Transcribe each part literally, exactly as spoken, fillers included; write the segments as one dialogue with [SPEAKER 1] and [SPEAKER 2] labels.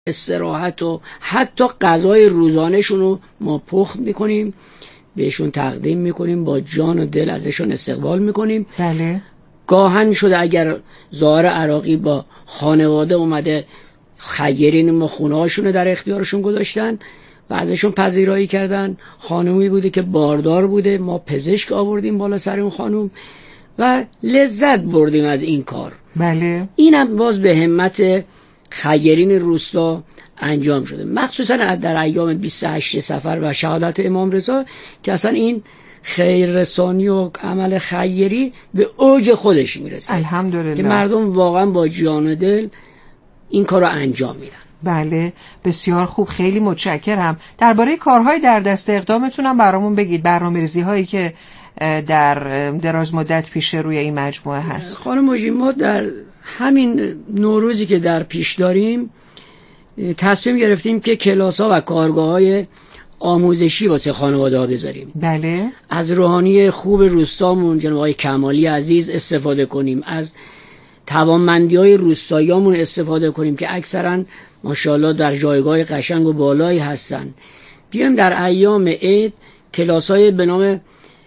[SPEAKER 1] استراحت و حتی غذای روزانه‌شون رو ما پخت میکنیم، بهشون تقدیم میکنیم، با جان و دل ازشون استقبال میکنیم.
[SPEAKER 2] بله.
[SPEAKER 1] گاهن شده اگر زائر عراقی با خانواده اومده، خیرین ما خونه هاشون در اختیارشون گذاشتن و ازشون پذیرایی کردن. خانومی بوده که باردار بوده، ما پزشک آوردیم بالا سر اون خانوم و لذت بردیم از این کار.
[SPEAKER 2] بله.
[SPEAKER 1] اینم باز به همت خیرین روستا انجام شده، مخصوصا در ایام بیست و هشت صفر و شهادت امام رضا که اصلا این خیررسانی و عمل خیری به اوج خودش میرسه.
[SPEAKER 2] الحمدلله
[SPEAKER 1] که مردم واقعا با جان و دل این کار رو انجام میدن.
[SPEAKER 2] بله بسیار خوب، خیلی متشکرم. درباره کارهای در دست اقدامتونم برامون بگید، برنامه‌ریزی هایی که در دراز مدت پیش روی این مجموعه هست.
[SPEAKER 1] خانم مجی، ما در همین نوروزی که در پیش داریم تصمیم گرفتیم که کلاس‌ها و کارگاه‌های آموزشی واسه خانواده‌ها بذاریم.
[SPEAKER 2] بله.
[SPEAKER 1] از روحانی خوب روستامون جناب آقای کمالی عزیز استفاده کنیم، از توانمندی‌های روستاییامون استفاده کنیم که اکثرا ماشاءالله در جایگاه قشنگ و بالایی هستن. بیایم در ایام عید کلاس‌های به نام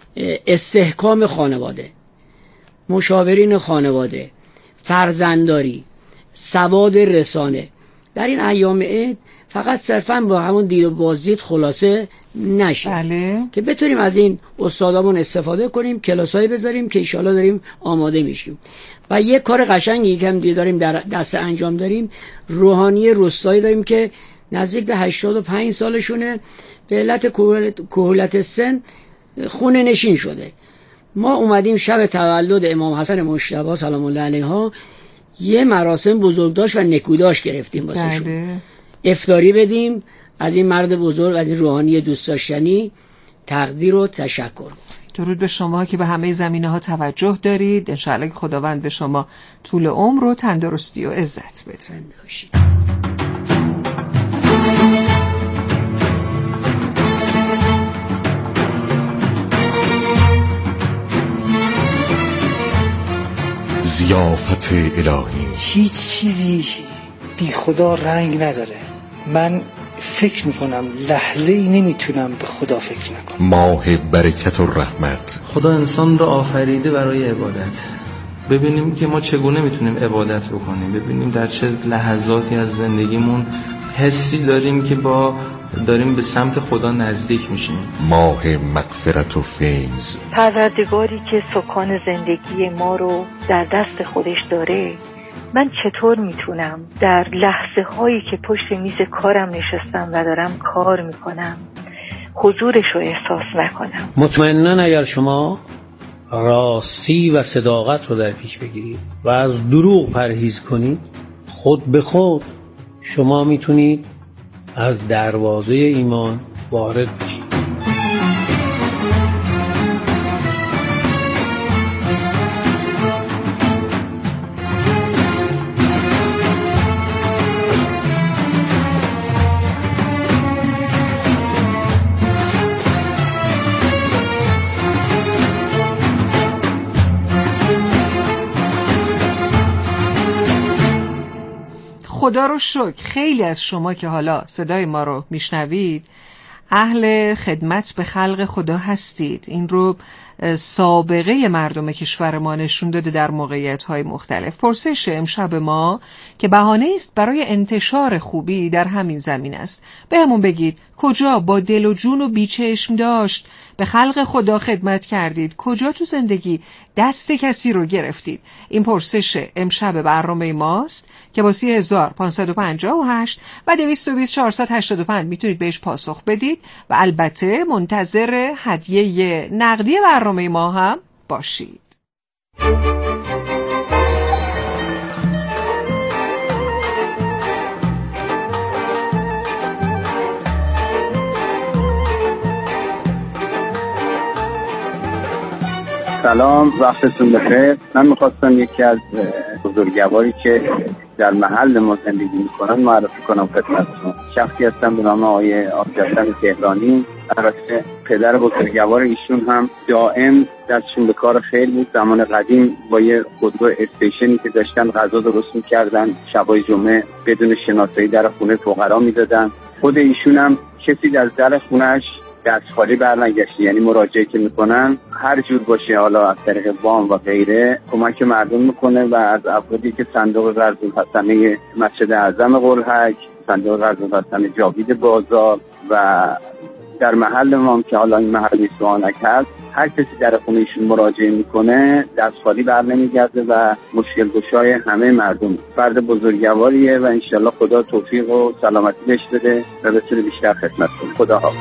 [SPEAKER 1] استحکام خانواده، مشاورین خانواده، فرزندداری، سواد رسانه در این ایام عید فقط صرفاً با همون دید و بازدید خلاصه نشه.
[SPEAKER 2] بله.
[SPEAKER 1] که بتونیم از این استادامون استفاده کنیم، کلاسایی بذاریم که انشالله داریم آماده میشیم. و یک کار قشنگی که هم داریم در دست انجام داریم، روحانی روستایی داریم که نزدیک به هشتاد و پنج سالشونه، به علت کهولت سن خونه نشین شده. ما اومدیم شب تولد امام حسن مجتبی سلام الله علیها یه مراسم بزرگداشت و نکوداش گرفتیم واسه شون.
[SPEAKER 2] بله.
[SPEAKER 1] افطاری بدیم، از این مرد بزرگ، از این روحانی دوست داشتنی تقدیر و تشکر.
[SPEAKER 2] درود به شما که به همه زمینه ها توجه دارید. انشاءالله که خداوند به شما طول عمر و تندرستی و عزت بده.
[SPEAKER 3] ضیافت الهی.
[SPEAKER 4] هیچ چیزی بی خدا رنگ نداره. من فکر میکنم لحظه ای نمیتونم به خدا فکر نکنم.
[SPEAKER 3] ماه برکت و رحمت.
[SPEAKER 5] خدا انسان را آفریده برای عبادت. ببینیم که ما چگونه میتونیم عبادت بکنیم، ببینیم در چه لحظاتی از زندگیمون حسی داریم که با داریم به سمت خدا نزدیک میشیم.
[SPEAKER 3] ماه مغفرت و فیض.
[SPEAKER 6] پروردگاری که سکان زندگی ما رو در دست خودش داره، من چطور میتونم در لحظه هایی که پشت میز کارم نشستم و دارم کار میکنم حضورش رو احساس نکنم؟
[SPEAKER 7] مطمئناً اگر شما راستی و صداقت رو در پیش بگیرید و از دروغ پرهیز کنید، خود به خود شما میتونید از دروازه ایمان وارد بشید.
[SPEAKER 2] خدا رو شکر خیلی از شما که حالا صدای ما رو میشنوید اهل خدمت به خلق خدا هستید. این رو سابقه مردم کشور ما نشون داده در موقعیت‌های مختلف. پرسش امشب ما که بهانه است برای انتشار خوبی در همین زمین است. بهمون بگید کجا با دل و جون و بیچشم داشت به خلق خدا خدمت کردید؟ کجا تو زندگی دست کسی رو گرفتید؟ این پرسش امشب برنامه ماست که با سی هزار پانصد و پنجاه و هشت و دویست و بیست چهارصد و هشتاد و پنج میتونید بهش پاسخ بدید و البته منتظر هدیه نقدی برنامه ما هم باشید.
[SPEAKER 8] سلام، وقتتون بخیر. من میخواستم یکی از بزرگواری که در محل ما زندگی میکنن معرفی کنم خدمتتون. شخصی هستم به نام آقای آقاحسن تهرانی. البته پدر بزرگوار ایشون هم دائم دستشون به کار خیر بود. زمان قدیم با یه خودرو استیشنی که داشتن غذا درست میکردن، شبای جمعه بدون شناسایی در خونه فقرا میدادن. خود ایشون هم کسی در در خونهش دست خالی برنگشته، یعنی مراجعه که میکنن هر جور باشه، حالا از طریق وام و غیره کمک مردم میکنه و از افرادی که صندوق قرض الحسنه مسجد اعظم قلحک، صندوق قرض الحسنه جاوید بازار و در محل ما که حالا این محل سوانک هست، هر کسی در خونه ایشون مراجعه میکنه دست خالی بر نمیگرده و مشکل گشای همه مردم. فرد بزرگواریه و انشالله خدا توفیق و سلامتی بهش بده و بتونه بیشتر خدمت کنه. خدا حافظ.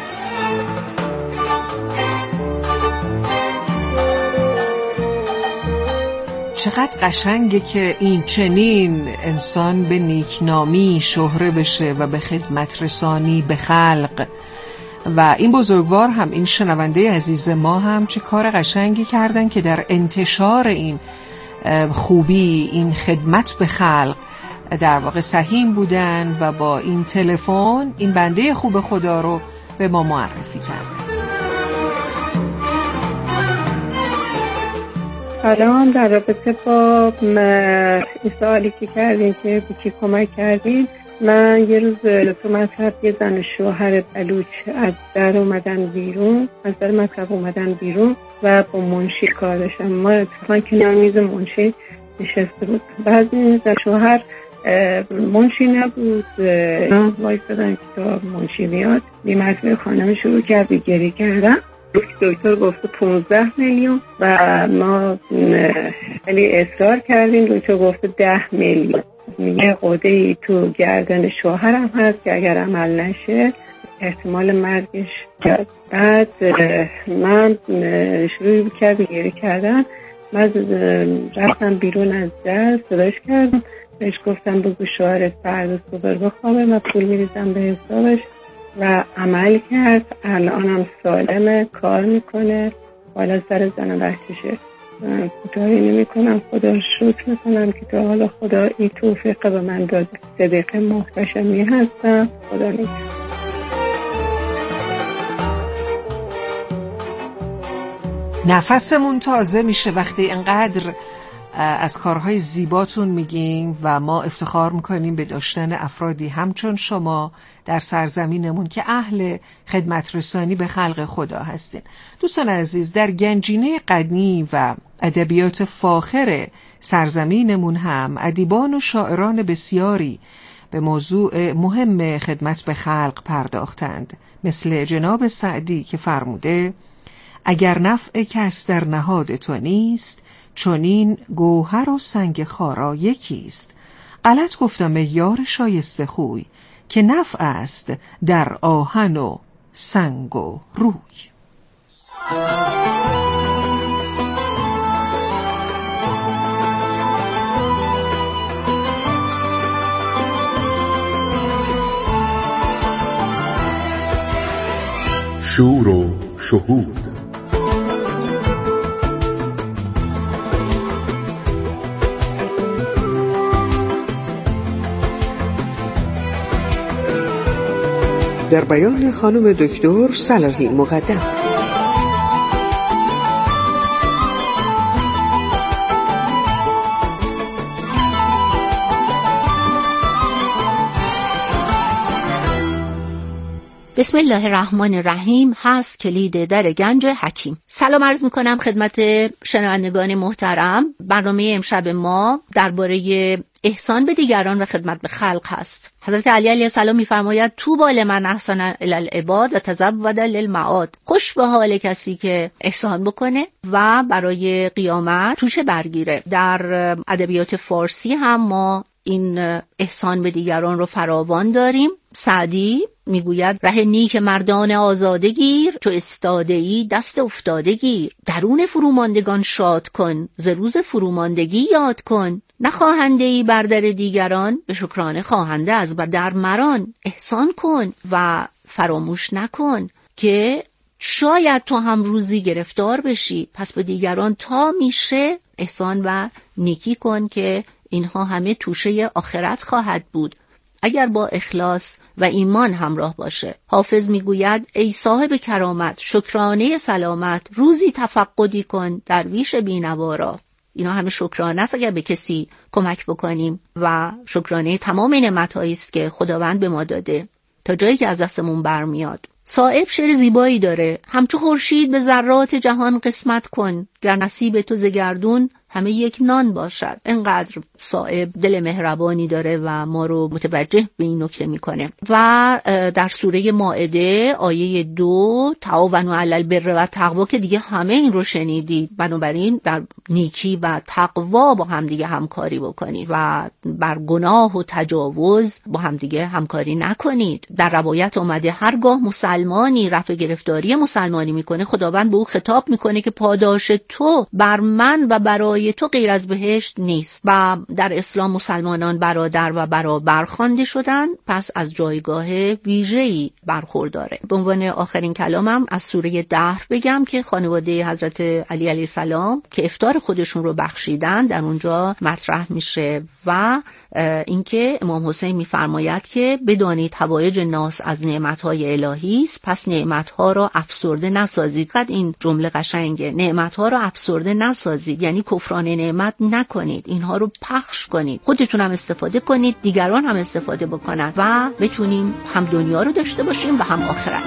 [SPEAKER 2] چقدر قشنگه که این چنین انسان به نیکنامی شهره بشه و به خدمت رسانی به خلق. و این بزرگوار هم، این شنونده عزیز ما هم چه کار قشنگی کردن که در انتشار این خوبی، این خدمت به خلق در واقع سهیم بودن و با این تلفن این بنده خوب خدا رو به ما معرفی کردن.
[SPEAKER 9] سلام، در رابطه با این سوالی که کردین که به کی کمک کردین، من یه روز تو مطلب یه زن شوهر بلوچ از در اومدن بیرون، از در مطلب اومدن بیرون و با منشی کار داشتن. ما اتفاقا کنار میز منشی نشسته بود. بعد این زن شوهر منشی نبود، وایستادن که تا منشی بیاد. بیمطلب خانم شروع کرد به گریه کردن. دکتر گفته پونزده میلیون و ما خیلی اصرار کردیم. دکتر گفته ده میلیون. میگه قده‌ای تو گردن شوهرم هست که اگر عمل نشه احتمال مرگش کرد. بعد من شروع کردم گریه کردن. من رفتم بیرون از در، صداش کردم، بهش گفتم بگو شوهرت فردا صبح بخوابه، من پول میریزم به حسابش و عمل کرد. الانم سالمه، کار میکنه، حالا سر زن بچه‌شه. کوتاهی نمی کنم، خدا شکر میکنم که تا حالا خدا این توفیق به من داده. صدیقه محتشمی هستم. خدا نگهدار.
[SPEAKER 2] نفسمون تازه میشه وقتی اینقدر از کارهای زیباتون میگیم و ما افتخار میکنیم به داشتن افرادی همچون شما در سرزمینمون که اهل خدمت رسانی به خلق خدا هستین. دوستان عزیز، در گنجینه قدیم و ادبیات فاخر سرزمینمون هم ادیبان و شاعران بسیاری به موضوع مهم خدمت به خلق پرداختند، مثل جناب سعدی که فرموده اگر نفع کس در نهاد تو نیست، چونین گوهر و سنگ خارا یکیست. غلط گفتم ای یار شایسته خوی، که نفع است در آهن و سنگ و روی.
[SPEAKER 3] شور و شهود.
[SPEAKER 2] در بیان خانم دکتر صلاحی مقدم.
[SPEAKER 10] بسم الله الرحمن الرحیم. هست کلید در گنج حکیم. سلام عرض میکنم خدمت شنوندگان محترم. برنامه امشب ما درباره احسان به دیگران و خدمت به خلق هست. حضرت علی علیه السلام میفرماید طوبی لمن احسن الی العباد و تزود للمعاد. خوش به حال کسی که احسان بکنه و برای قیامت توشه برگیره. در ادبیات فارسی هم ما این احسان به دیگران رو فراوان داریم. سعدی میگوید ره نیک مردان آزاده گیر، چو استاده‌ای دست افتاده گیر. درون فروماندگان شاد کن، ز روز فروماندگی یاد کن. نخواهنده‌ای بر در دیگران، به شکرانه خواهنده از بر در مران. احسان کن و فراموش نکن که شاید تو هم روزی گرفتار بشی. پس به دیگران تا میشه احسان و نیکی کن که اینها همه توشه آخرت خواهد بود اگر با اخلاص و ایمان همراه باشه. حافظ میگوید ای صاحب کرامت شکرانه سلامت، روزی تفقدی کن درویش بینوا را. اینا همه شکرانه است اگر به کسی کمک بکنیم و شکرانه تمام نعمت‌هایی است که خداوند به ما داده تا جایی که از دستمون برمیاد. صائب شعر زیبایی داره: همچو خورشید به ذرات جهان قسمت کن، گر نصیب تو ز گردون همه یک نان باشد. اینقدر صائب دل مهربانی داره و ما رو متوجه به این نکته میکنه. و در سوره مائده آیه دو تعاونوا علی البر و تقوا که دیگه همه این رو شنیدید، بنابراین در نیکی و تقوا با هم دیگه همکاری بکنید و بر گناه و تجاوز با هم دیگه همکاری نکنید. در روایت اومده هرگاه مسلمانی رفع گرفتاری مسلمانی میکنه، خداوند به او خطاب میکنه که پاداش تو بر من و برای تو غیر از بهشت نیست. و در اسلام مسلمانان برادر و برابر خوانده شدن، پس از جایگاه ویژه‌ای برخورداره. به عنوان آخرین کلامم از سوره دهر بگم که خانواده حضرت علی علیه السلام که افطار خودشون رو بخشیدن در اونجا مطرح میشه و اینکه امام حسین میفرماید که بدانید حوایج ناس از نعمت‌های الهی است، پس نعمت‌ها را افسرده نسازید. قد این جمله قشنگه، نعمت‌ها را افسرده نسازید، یعنی کفران نعمت نکنید، اینها رو پخش کنید، خودتون هم استفاده کنید، دیگران هم استفاده بکنن و بتونیم هم دنیا رو داشته باشیم و هم آخرت.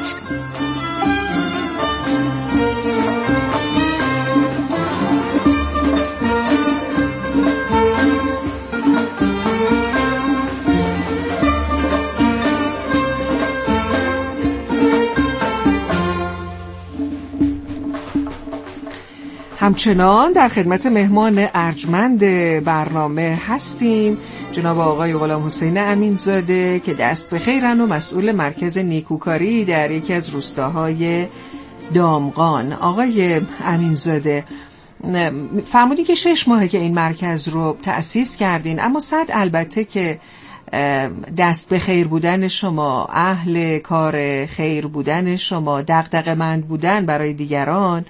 [SPEAKER 2] همچنان در خدمت مهمان ارجمند برنامه هستیم، جناب آقای غلام حسین امینزاده که دست به خیرن و مسئول مرکز نیکوکاری در یکی از روستاهای دامغان. آقای امینزاده، فرمودین که شش ماهه که این مرکز رو تأسیس کردین، اما صد البته که دست به خیر بودن شما، اهل کار خیر بودن شما، دغدغه‌مند بودن برای دیگران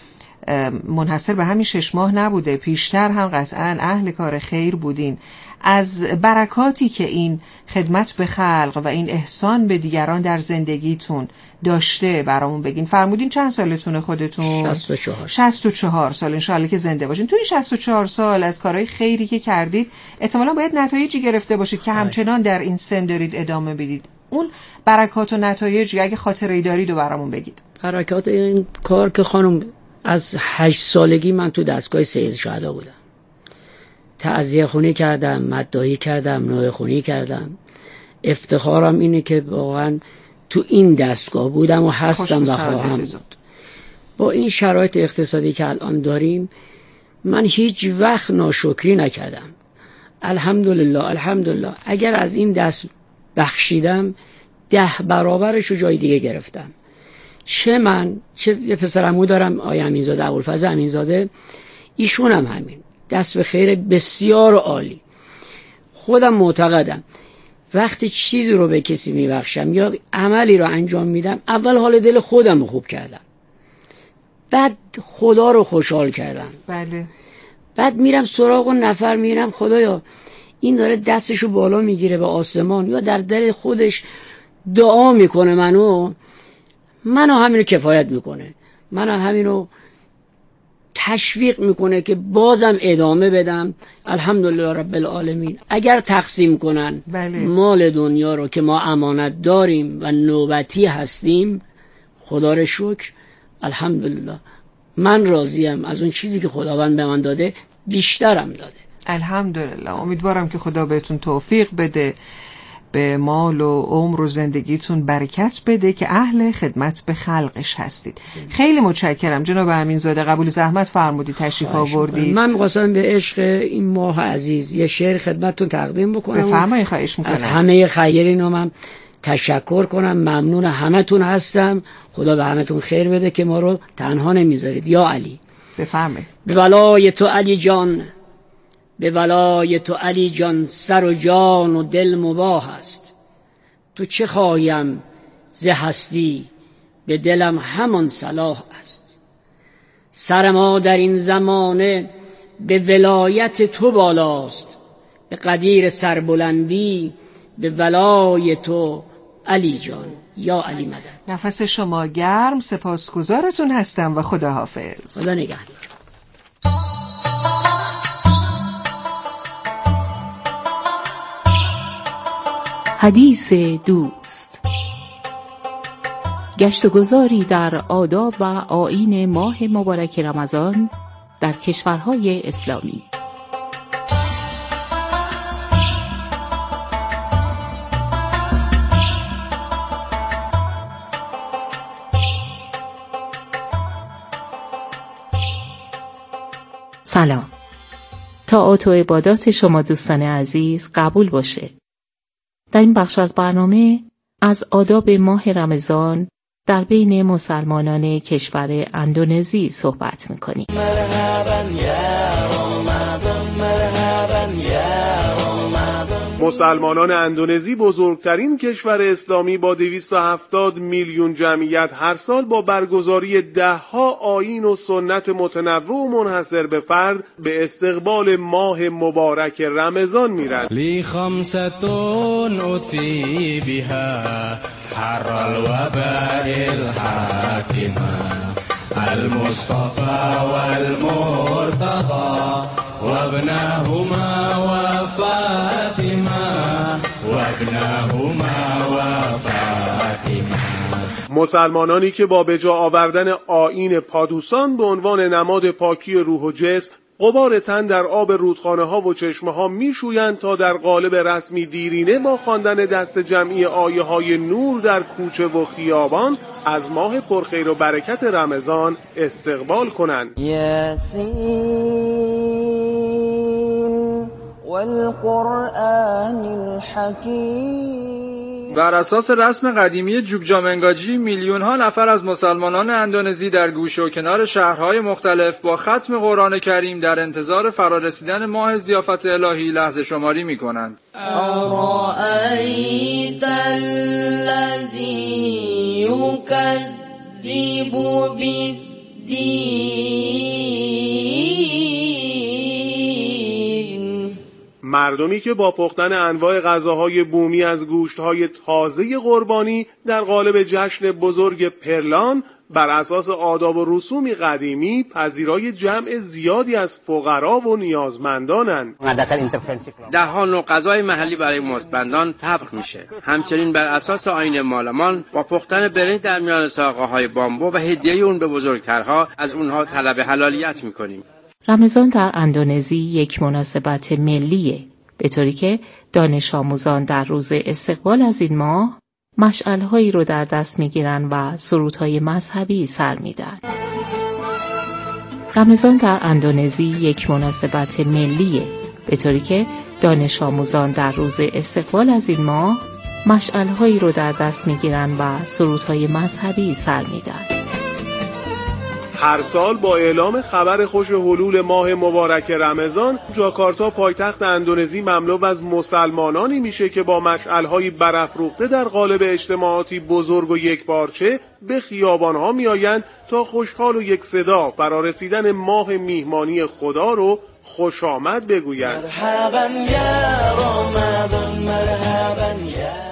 [SPEAKER 2] منحصر به همین شش ماه نبوده، پیشتر هم قطعا اهل کار خیر بودین. از برکاتی که این خدمت به خلق و این احسان به دیگران در زندگیتون داشته برامون بگین. فرمودین چند سالتونه خودتون؟
[SPEAKER 1] شصت و چهار.
[SPEAKER 2] شصت و چهار سال، انشاءالله که زنده باشین. توی شصت و چهار سال از کارهای خیری که کردید احتمالاً باید نتایجی گرفته باشید که همچنان در این سن دارید ادامه بدید. اون برکات و نتایجی اگه خاطره‌ای دارید و برامون بگید.
[SPEAKER 1] برکات این کار که خانم، از هشت سالگی من تو دستگاه سید شهدا بودم، تعزیه خونی کردم، مداحی کردم، نوحه خونی کردم. افتخارم اینه که واقعا تو این دستگاه بودم و هستم و خواهم بود. با این شرایط اقتصادی که الان داریم من هیچ وقت ناشکری نکردم. الحمدلله الحمدلله. اگر از این دست بخشیدم ده برابرش رو جای دیگه گرفتم. چه من چه یه پسرمو دارم آقای امینزاده، ابوالفضل امینزاده، ایشون هم همین دست به خیر بسیار عالی. خودم معتقدم وقتی چیزی رو به کسی میبخشم یا عملی رو انجام میدم، اول حال دل خودم رو خوب کردم، بعد خدا رو خوشحال کردم.
[SPEAKER 2] بله.
[SPEAKER 1] بعد میرم سراغ و نفر میرم خدایا این داره دستشو بالا میگیره به آسمان یا در دل خودش دعا میکنه، منو منو همینو کفایت میکنه، منو همینو تشویق میکنه که بازم ادامه بدم. الحمدلله رب العالمین. اگر تقسیم کنن
[SPEAKER 2] بله.
[SPEAKER 1] مال دنیا رو که ما امانت داریم و نوبتی هستیم، خدا رو شکر، الحمدلله من راضیم از اون چیزی که خداوند به من داده، بیشترم داده.
[SPEAKER 2] الحمدلله. امیدوارم که خدا بهتون توفیق بده، به مال و عمر و زندگیتون برکت بده که اهل خدمت به خلقش هستید. خیلی متشکرم جناب امینزاده، قبول زحمت فرمودید، تشریف آوردید.
[SPEAKER 1] من می‌خواستم به عشق این ماه عزیز یه شعر خدمتتون تقدیم بکنم.
[SPEAKER 2] بفرمایید، خواهش می‌کنم.
[SPEAKER 1] از همه خیرینم من تشکر کنم. ممنون همتون هستم. خدا به همتون خیر بده که ما رو تنها نمیذارید. یا علی.
[SPEAKER 2] بفرمایید.
[SPEAKER 1] به ولای تو علی جان، به ولای تو علی جان، سر و جان و دل مباح است. تو چه خواهیم ز هستی، به دلم همان صلاح است. سر ما در این زمانه به ولایت تو بالاست، به قدیر سربلندی، به ولای تو علی جان، یا علی مدد.
[SPEAKER 2] نفس شما گرم، سپاسگزارتون هستم و خداحافظ.
[SPEAKER 1] خدا نگهدار.
[SPEAKER 11] حدیث دوست، گشت و گذاری در آداب و آیین ماه مبارک رمضان در کشورهای اسلامی. سلام. طاعات و عبادات شما دوستان عزیز قبول باشه. در این بخش از برنامه از آداب ماه رمضان در بین مسلمانان کشور اندونزی صحبت می‌کنیم.
[SPEAKER 12] مسلمانان اندونزی بزرگترین کشور اسلامی با دویست و هفتاد میلیون جمعیت هر سال با برگزاری ده‌ها آیین و سنت متنوع و منحصر به فرد به استقبال ماه مبارک رمضان میرند.
[SPEAKER 13] لی خمستون اطفی بها حر الوباء الحاکمه المصطفى والمرتضى وابناهما وفاطمه وابناهما وفاطمه.
[SPEAKER 12] مسلمانانی که با به جا آوردن آیین پادوسان به عنوان نماد پاکی روح و جسم غبار تن در آب رودخانه ها و چشمه ها می شویند تا در قالب رسمی دیرینه با خواندن دست جمعی آیه های نور در کوچه و خیابان از ماه پرخیر و برکت رمضان استقبال کنند.
[SPEAKER 14] یاسین والقرآن الحکیم.
[SPEAKER 15] بر اساس رسم قدیمی جوگجامنگاجی میلیون ها نفر از مسلمانان اندونزی در گوشه و کنار شهرهای مختلف با ختم قرآن کریم در انتظار فرارسیدن ماه ضیافت الهی لحظه شماری می کنند.
[SPEAKER 14] ارائیت الذی یکذب بالدین.
[SPEAKER 12] مردمی که با پختن انواع غذاهای بومی از گوشت‌های تازه قربانی در قالب جشن بزرگ پرلان بر اساس آداب و رسومی قدیمی پذیرای جمع زیادی از فقرا و نیازمندانند.
[SPEAKER 16] ده ها نوع غذای محلی برای مستمندان طبخ میشه. همچنین بر اساس آیین مالمان با پختن برنج در میان ساقه‌های بامبو و هدیه اون به بزرگترها از اونها طلب حلالیت میکنیم.
[SPEAKER 11] رمضان در اندونزی یک مناسبت ملیه، به طوری که دانش آموزان در روز استقبال از این ماه مشعل‌هایی رو در دست می‌گیرن و سرودهای مذهبی سر میدن. رمضان در اندونزی یک مناسبت ملیه، به طوری که دانش آموزان در روز استقبال از این ماه مشعل‌هایی رو در دست می‌گیرن و سرودهای مذهبی سر میدن.
[SPEAKER 12] هر سال با اعلام خبر خوش حلول ماه مبارک رمضان، جاکارتا پایتخت اندونزی مملو از مسلمانانی میشه که با مشعل‌های برافروخته در قالب اجتماعاتی بزرگ و یکپارچه به خیابان‌ها میآیند تا خوشحال و یک صدا فرارسیدن ماه میهمانی خدا رو خوش آمد بگویند.
[SPEAKER 14] مرحبا یا رمضان، مرحبا یا.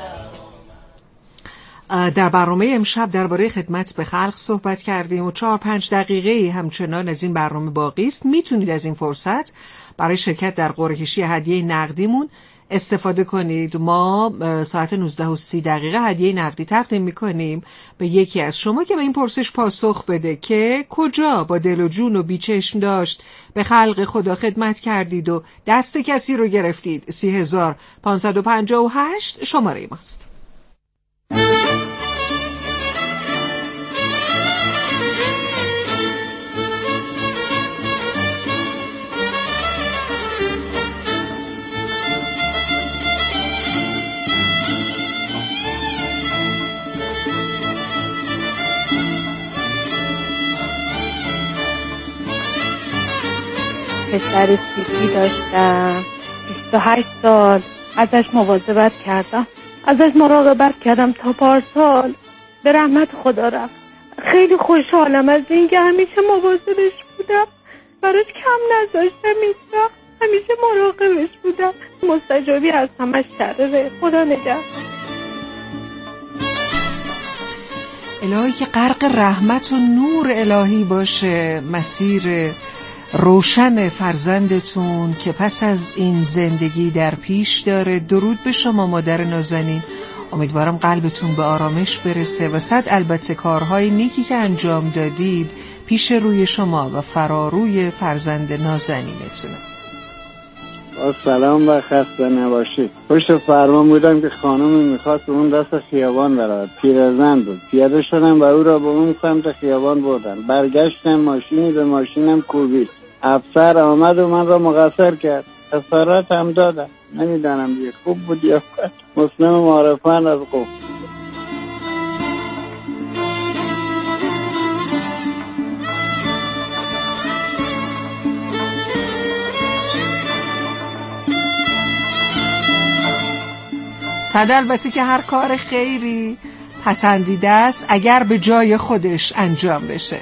[SPEAKER 2] در برنامه امشب درباره خدمت به خلق صحبت کردیم و چهار پنج دقیقه همچنان از این برنامه باقی است. میتونید از این فرصت برای شرکت در قرعه کشی هدیه نقدیمون استفاده کنید. ما ساعت نوزده و سی دقیقه هدیه نقدی تقدیم میکنیم به یکی از شما که به این پرسش پاسخ بده که کجا با دل و جون و بیچشم داشت به خلق خدا خدمت کردید و دست کسی رو گرفتید. سی هزار پانصد و پنجاه و هشت شماره ماست.
[SPEAKER 9] پسر سیتی داشتم، بیست و هشت سال ازش مواظبت کردم، ازش مراقبت کردم تا پارسال به رحمت خدا رفت. خیلی خوشحالم از اینکه همیشه مواظبش بودم، براش کم نذاشتم هیچ وقت. همیشه مراقبش بودم. مستجابی از همش تره. خدا نگهدار.
[SPEAKER 2] الهی که غرق رحمت و نور الهی باشه مسیر روشن فرزندتون که پس از این زندگی در پیش داره. درود به شما مادر نازنین، امیدوارم قلبتون به آرامش برسه و صد البته کارهای نیکی که انجام دادید پیش روی شما و فراروی فرزند نازنینتونه.
[SPEAKER 8] سلام و خسته نباشید. پشت فرمان بودم که خانمی میخواست اون دست خیابان برود. پیرزن بود. پیاده شدم و او را به اون سمت خیابان بردن. برگشتم ماشینی به ماشینم کوبید. افسر آمد و من را مقصر کرد. خسارت هم دادم. نمیدانم دیگه خوب بود یا بد. مسلم معرفان از خوب.
[SPEAKER 2] صد البته که هر کار خیری پسندیده است اگر به جای خودش انجام بشه.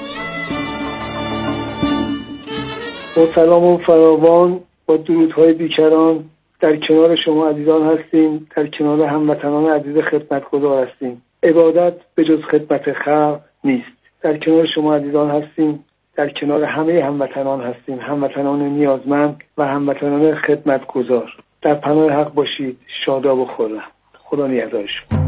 [SPEAKER 17] با سلام و فراوان با درودهای بیکران در کنار شما عزیزان هستیم، در کنار هموطنان عزیز خدمتگزار هستیم. عبادت به جز خدمت خلق نیست. در کنار شما عزیزان هستیم، در کنار همه هموطنان هستیم، هموطنان نیازمند و هموطنان خدمتگزار. در پناه حق باشید، شاداب و خرم. خدا نگهدار شما.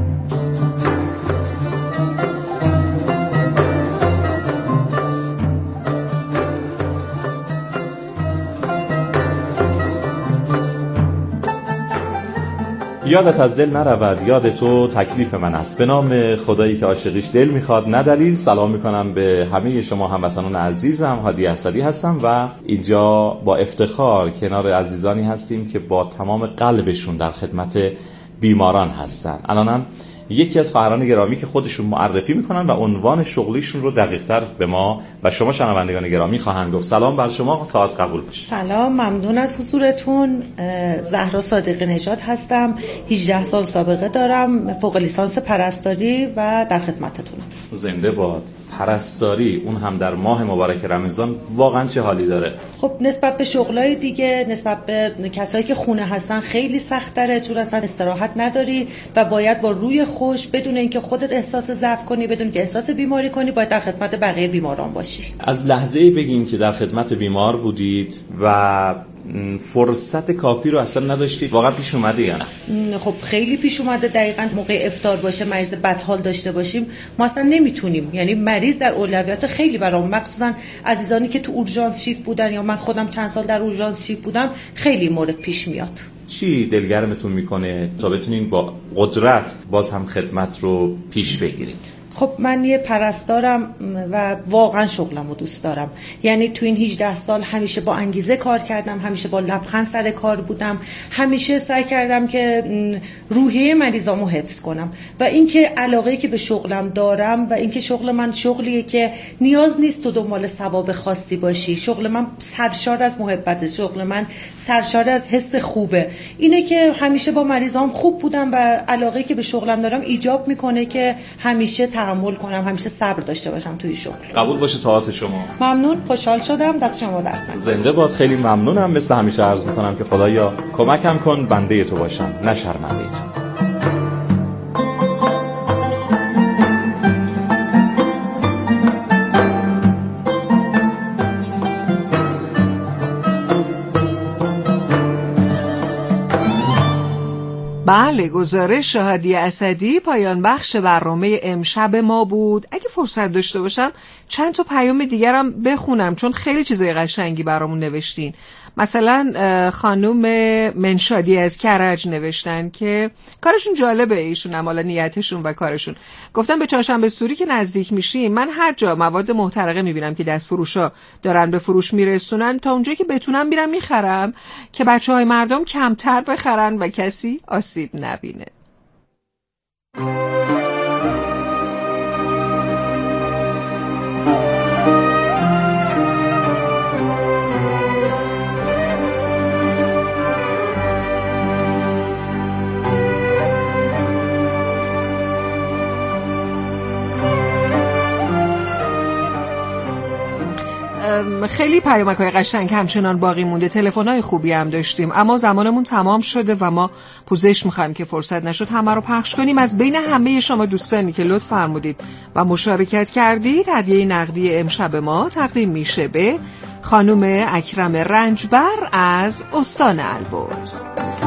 [SPEAKER 18] یادت از دل نرود، یاد تو تکلیف من است. به نام خدایی که عاشقیش دل میخواد ندلیل سلام میکنم به همه شما هموطنان عزیزم. هادی اسدی هستم و اینجا با افتخار کنار عزیزانی هستیم که با تمام قلبشون در خدمت بیماران هستن. الانم یکی از خواهران گرامی که خودشون معرفی میکنن و عنوان شغلیشون رو دقیق‌تر به ما و شما شنوندگان گرامی خواهند گفت. سلام بر شما، تاعت قبول باشه.
[SPEAKER 19] سلام، ممنون از حضورتون. زهرا صادقی نژاد هستم، هجده سال سابقه دارم، فوق لیسانس پرستاری و در خدمتتونم.
[SPEAKER 18] زنده باد. پرستاری اون هم در ماه مبارک رمضان واقعا چه حالی داره؟
[SPEAKER 19] خب نسبت به شغلای دیگه، نسبت به کسایی که خونه هستن خیلی سخت تره، چون اصلا استراحت نداری و باید با روی خوش بدون اینکه خودت احساس ضعف کنی، بدون که احساس بیماری کنی، باید در خدمت بقیه بیماران باشی.
[SPEAKER 18] از لحظه‌ای بگین که در خدمت بیمار بودید و فرصت کافی رو اصلا نداشتید، واقعا پیش اومده یا نه؟
[SPEAKER 19] خب خیلی پیش اومده. دقیقاً موقع افطار باشه، مریض بدحال داشته باشیم، ما اصلا نمیتونیم، یعنی مریض در اولویات خیلی برام، مخصوصا عزیزانی که تو اورژانس شیفت بودن یا من خودم چند سال در اورژانس شیفت بودم، خیلی مورد پیش میاد.
[SPEAKER 18] چی دلگرمتون میکنه تا بتونین با قدرت باز هم خدمت رو پیش بگیرید؟
[SPEAKER 19] خب من یه پرستارم و واقعا شغلمو دوست دارم. یعنی تو این هجده سال همیشه با انگیزه کار کردم، همیشه با لبخند سر کار بودم، همیشه سعی کردم که روحیه مریضامو حفظ کنم و اینکه علاقه‌ای که به شغلم دارم و اینکه شغل من شغلیه که نیاز نیست تو دنبال ثواب خاصی باشی. شغل من سرشار از محبت، شغل من سرشار از حس خوبه. اینه که همیشه با مریضام خوب بودم و علاقه‌ای که به شغلم دارم ایجاب میکنه که همیشه تحمل کنم، همیشه صبر داشته باشم توی شغل.
[SPEAKER 18] قبول باشه طاعت شما.
[SPEAKER 19] ممنون، خوشحال شدم. دست شما درد نکنه.
[SPEAKER 18] زنده باد. خیلی ممنونم. مثل همیشه عرض میکنم که خدایا کمکم کن بنده تو باشم، نه شرمنده تو.
[SPEAKER 2] بله، گزارش هادی اسدی پایان بخش برنامه امشب ما بود. اگه فرصت داشته باشم چند تا پیام دیگرم بخونم، چون خیلی چیزای قشنگی برامون نوشتین. مثلا خانم منشادی از کرج نوشتن که کارشون جالبه، ایشون هم حالا نیتشون و کارشون. گفتن به چهارشنبه سوری که نزدیک میشیم، من هر جا مواد محترقه میبینم که دست فروشا دارن به فروش میرسونن، تا اونجایی که بتونم میرم میخرم که بچهای مردم کمتر بخرن و کسی آسیب نبینه. خیلی پیامک‌های قشنگ همچنان باقی مونده، تلفن‌های خوبی هم داشتیم، اما زمانمون تمام شده و ما پوزش می‌خوایم که فرصت نشد همه رو پخش کنیم. از بین همه شما دوستانی که لطف فرمودید و مشارکت کردید، هدیه نقدی امشب ما تقدیم میشه به خانم اکرم رنجبر از استان البرز.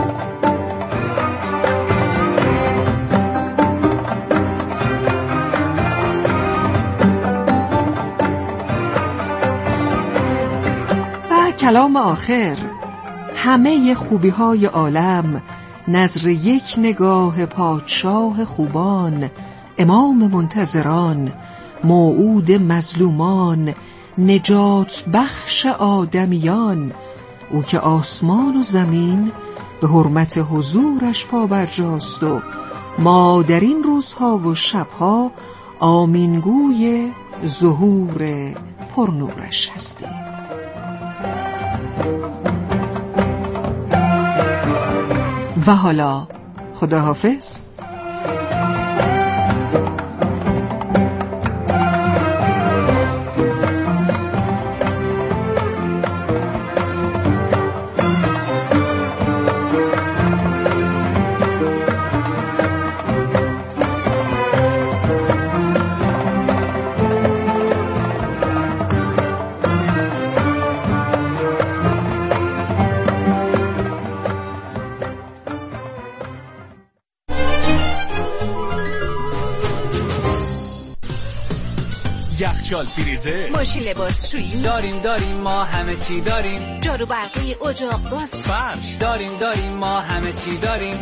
[SPEAKER 2] کلام آخر: همه خوبی های عالم نظر یک نگاه پادشاه خوبان، امام منتظران، موعود مظلومان، نجات بخش آدمیان، او که آسمان و زمین به حرمت حضورش پابرجاست و ما در این روزها و شبها آمینگوی ظهور پرنورش هستیم. و حالا خداحافظ.
[SPEAKER 20] یخچال، فریزر، ماشین لباسشویی داریم داریم ما همه چی داریم. جارو برقی، اجاق، گاز، فرش داریم داریم ما همه چی داریم.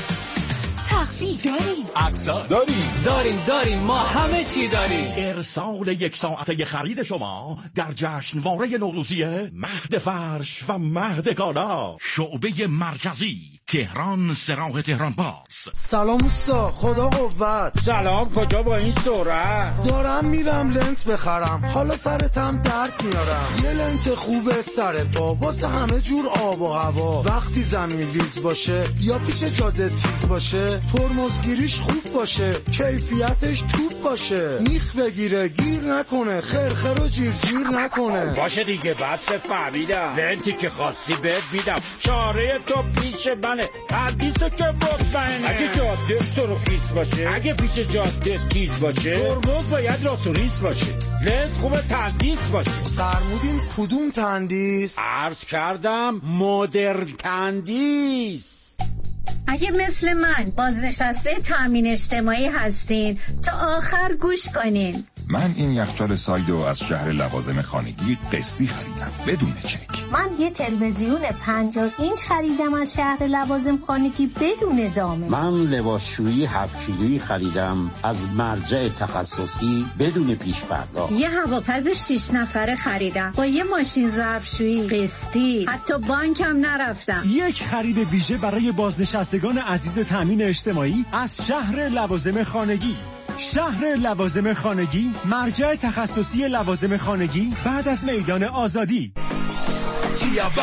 [SPEAKER 20] تخفیف داریم، اقساط داریم داریم داریم ما همه چی داریم.
[SPEAKER 21] ارسال یک ساعته خرید شما در جشنواره نوروزی مهد فرش و مهد کالا، شعبه مرکزی، تهران، سراغ تهران باز.
[SPEAKER 22] سلام اوستا، خدا قوت.
[SPEAKER 23] سلام، کجا با این سرعت؟
[SPEAKER 22] دارم میرم لنت بخرم، حالا سرتم درد میارم. یه لنت خوبه سر پا واسه همه جور آب و هوا. وقتی زمین لیز باشه یا پیچ جاده تیز باشه، ترمزگیریش خوب باشه، کیفیتش توپ باشه، میخ بگیره گیر نکنه، خرخر و جیر جیر نکنه.
[SPEAKER 23] باشه دیگه، بس فهمیدم. لنتی که خواستی بهت میدم، چاره تو پیش منه، تردیسه که مطمئنه. اگه جاده سرخیز باشه، اگه پیش جاده تیز باشه، ترمز باید راست و ریز باشه، لنت خوبه تندیس باشه.
[SPEAKER 22] فرمودین کدوم تندیس؟
[SPEAKER 23] عرض کردم مدرن تندیس.
[SPEAKER 24] اگه مثل من بازنشسته تامین اجتماعی هستین تا آخر گوش کنین.
[SPEAKER 25] من این یخچال سایدو از شهر لوازم خانگی قسطی خریدم بدون چک.
[SPEAKER 24] من یه تلویزیون پنجاه اینچ خریدم از شهر لوازم خانگی بدون ضامن.
[SPEAKER 26] من لباسشویی هفت کیلویی خریدم از مرجع تخصصی بدون پیش پرداخت.
[SPEAKER 24] یه هواپز شش نفره خریدم با یه ماشین ظرفشویی قسطی، حتی بانکم نرفتم.
[SPEAKER 27] یک خرید ویژه برای بازنشستگان عزیز تامین اجتماعی از شهر لوازم خانگی. شهر لوازم خانگی، مرجع تخصصی لوازم خانگی بعد از میدان آزادی.
[SPEAKER 21] چیابا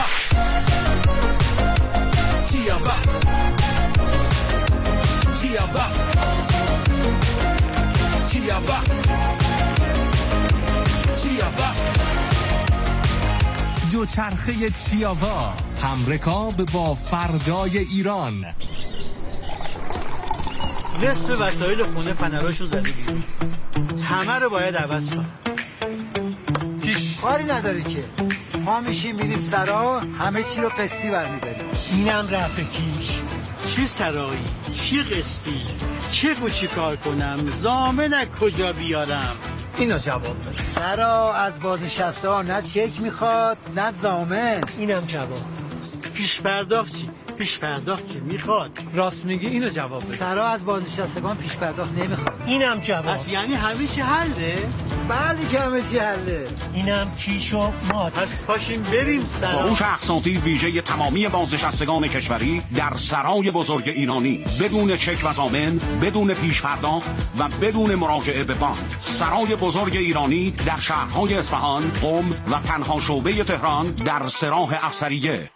[SPEAKER 21] چیابا چیابا چیابا چیابا دوچرخه چیابا، همرکاب با فردای ایران.
[SPEAKER 28] نصف وسایل خونه فنراشو زده بیرون، همه رو باید عوض کنم.
[SPEAKER 29] پیش کاری نداره که ما میشیم میریم سرا، همه چی رو قسطی برمیداریم.
[SPEAKER 28] اینم رفع کیش. چی سرایی؟ چی قسطی؟ چه گو چی کار کنم؟ ضامن کجا بیارم؟ اینو جواب بده.
[SPEAKER 29] سرا از بازنشسته ها نه چک میخواد نه ضامن.
[SPEAKER 28] اینم جواب. پیش پرداخت چی؟ پیش پرداخت که میخواد. راست میگی، اینو جواب بده.
[SPEAKER 29] سرا از بازنشستگان پیش پرداخت نمیخواد.
[SPEAKER 28] اینم جواب. پس یعنی همه چی حله؟
[SPEAKER 29] بله که همه چی حله.
[SPEAKER 28] اینم کیش و مات. پس پاشیم بریم سرا.
[SPEAKER 21] فروش اقساطی ویژه تمامی بازنشستگان کشوری در سرای بزرگ ایرانی، بدون چک و ضامن، بدون پیش پرداخت و بدون مراجعه به بانک. سرای بزرگ ایرانی در شهرهای اصفهان، قم و تنها شعبه تهران در سراح افسریه.